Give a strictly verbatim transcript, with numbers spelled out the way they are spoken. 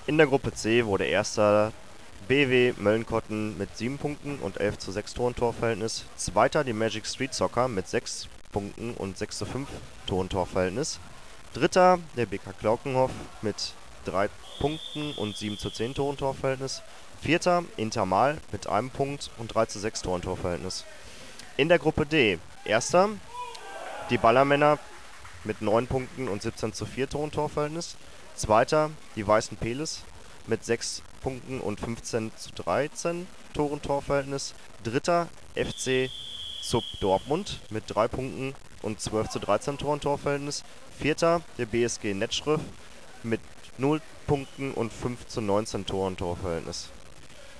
In der Gruppe C wurde erster B W Möllnkotten mit sieben Punkten und elf zu sechs Toren Torverhältnis. Zweiter die Magic Street Soccer mit sechs Punkten und sechs zu fünf Toren Torverhältnis. Dritter der B K Klaukenhof mit drei Punkten und sieben zu zehn Toren Torverhältnis. Vierter Intermal mit einem Punkt und drei zu sechs Toren Torverhältnis. In der Gruppe D erster die Ballermänner mit neun Punkten und siebzehn zu vier Toren Torverhältnis. Zweiter die Weißen Peles mit sechs Punkten und fünfzehn zu dreizehn Toren Torverhältnis. Dritter F C Sub Dortmund mit drei Punkten und zwölf zu dreizehn Toren Torverhältnis. Vierter der B S G Netschriff mit null Punkten und fünf zu neunzehn Toren Torverhältnis.